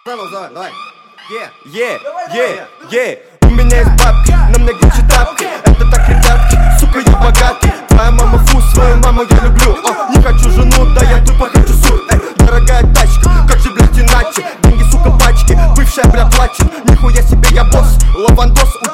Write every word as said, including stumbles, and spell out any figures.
Правил, давай, давай. Е, е, е, е. У меня есть бабки, на мне Гуччи тапки. Это так, ребятки, сука, я богатый. Твоя мама фу, свою маму я люблю. О, не хочу жену, да я тупо хочу сур. Эй, дорогая тачка, как же, блядь, иначе? Деньги, сука, пачки, бывшая, бля, плачет. Нихуя себе, я босс, лавандос.